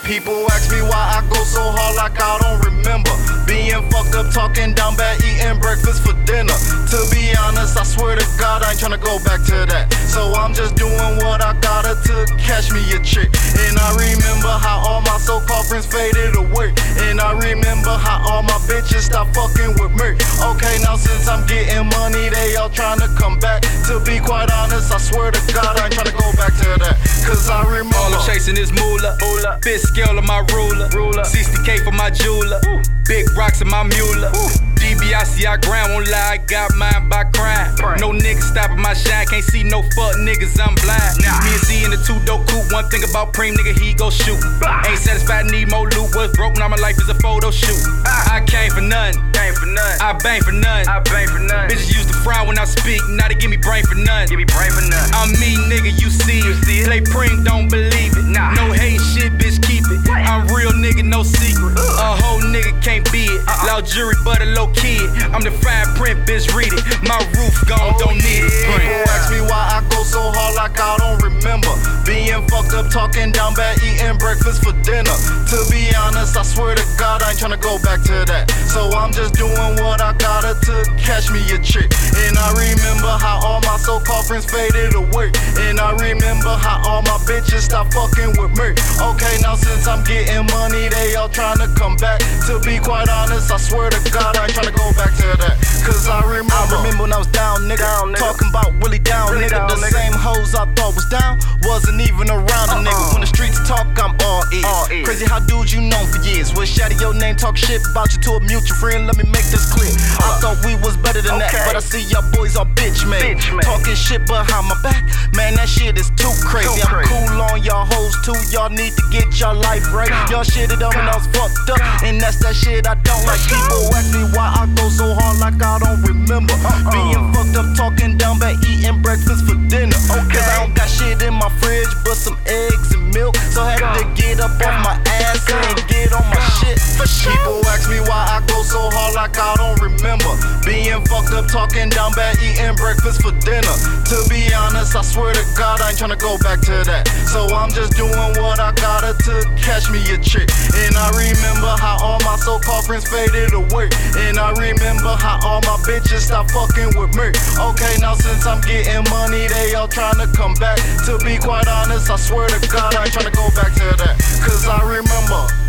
People ask me why I go so hard like I don't remember. Being fucked up, talking down bad, eating breakfast for dinner. To be honest, I swear to God, I ain't tryna go back to that. So I'm just doing what I gotta to catch me a chick. And I remember how all my so-called friends faded away. And I remember how all my bitches stopped fucking with me. Okay, now since I'm getting money, they all tryna come back. To be quite honest, I swear to God, I ain't tryna go back to that. Cause I remember all I'm chasing is moolah. Fifth scale of my ruler. 60K for my jeweler. Big rocks in my mule. DBIC, I grind, won't lie, I got mine by crime. No niggas stopping my shine, can't see no fuck niggas, I'm blind. Me and Z in the two-door coupe, one thing about Preem, nigga, he go shoot. Ain't satisfied, need more loot, what's broke, now my life is a photo shoot. I came for nothing, I bang for nothing. Bitches used to frown when I speak, now they give me brain for nothing. I'm me, nigga, you see it. Play Preem, don't believe it. No hate shit, bitch, keep it. I'm real nigga, no secret. A whole nigga can't be it. Loud jury, but a low kid. I'm the fine print, bitch, read it. My roof gone, don't need it. People ask me why I go so hard like I don't remember. Being fucked up, talking down bad, eating breakfast for dinner. To be honest, I swear to God, I ain't tryna go back to that. So I'm just doing what I gotta to catch me a chick. And I remember how all my so-called friends faded away. And I remember how all my bitches stopped fucking with me. Okay, now since I'm getting money, they all tryna come back. To be quite honest, I swear to God, I ain't tryna go back to that. Cause I remember when I was down, nigga. Talking about Willie down, nigga. The same hoes I thought was down wasn't even around a nigga. When the streets talk, I'm all ears. Crazy how dudes you known for years will shatter your name, talk shit about you to a mutual friend. Let me make this clear. I thought we was better than that, but I see y'all boys are bitch made. Talking shit behind my back, man, that shit is too crazy. I'm cool on y'all hoes too. Y'all need to get your life right. Y'all shit it up and I was fucked up, and that's that shit I don't like. People ask me why I go so hard like I don't remember. Being fucked up, talking down bad, eating breakfast for dinner. Cause I don't got shit in my fridge but some eggs and milk. So I had to get up off my ass and get on my shit. People ask me why I go so hard like I don't remember. Being fucked up, talking down bad, eating breakfast for dinner. To be honest, I swear to God, I ain't tryna go back to that. So I'm just doing what I gotta to catch me a chick. And I remember how all my so-called friends faded away. And I remember how all my bitches stopped fucking with me. Okay, now since I'm getting money, they all tryna come back. To be quite honest, I swear to God, I ain't tryna go back to that. Cause I remember